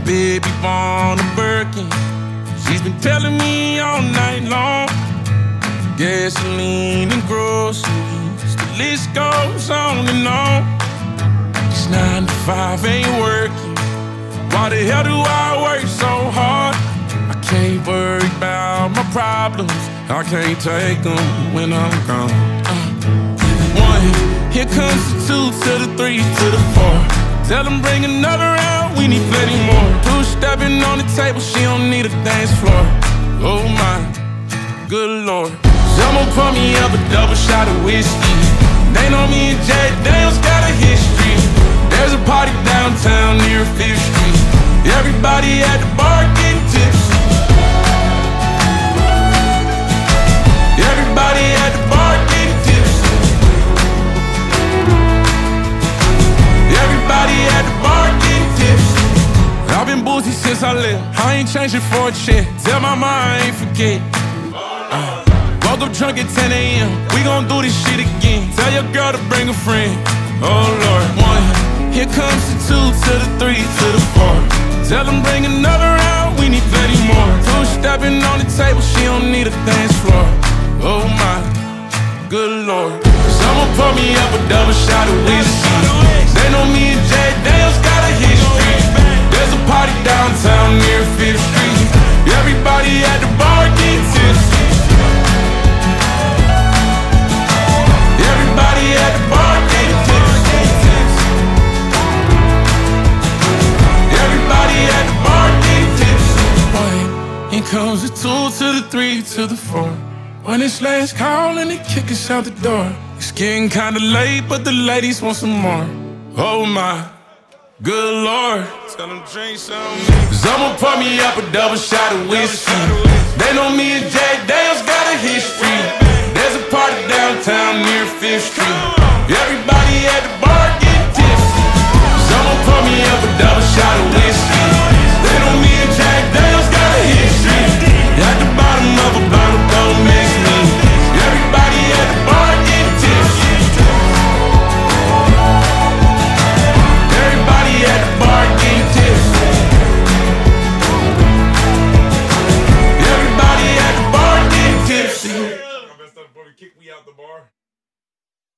baby born a Birkin. She's been telling me all night long. Gasoline and groceries, the list goes on and on. This 9 to 5 ain't working. Why the hell do I work so hard? I can't worry about my problems. I can't take them when I'm gone. 1, here comes the 2 to the 3 to the 4. Tell them bring another round, we need plenty more. 2 stepping on the table, she don't need a dance floor. Oh my, good Lord. Someone pour me up a double shot of whiskey. They know me and Jack Daniels got a history. There's a party downtown near 5th Street. Everybody at the bar getting tipsy. Everybody at the bar getting tipsy. Everybody at the bar getting tipsy. I've been boozy since I left. I ain't changing for a check. Tell my mom I ain't forget. Woke up drunk at 10 a.m. We gon' do this shit again. Tell your girl to bring a friend. Oh Lord. 1, here comes the 2 to the 3 to the 4. Tell them bring another round, we need plenty more. 2 stepping on the table, she don't need a dance floor. Oh my, good Lord. Someone pour me up a double shot of whiskey. They know me and Jack Daniels got a history. There's a party downtown near 5th Street. Everybody at the bar getting tipsy. Everybody at the bar getting tipsy. Everybody at the bar getting tipsy. Here comes the 2 to the 3 to the 4. When it's last call and they kick us out the door. It's getting kinda late, but the ladies want some more. Oh my, good Lord. Tell them drink some. Someone pour me up a double shot of whiskey. They know me and Jack Daniels got a history. There's a party downtown near 5th Street. Everybody at the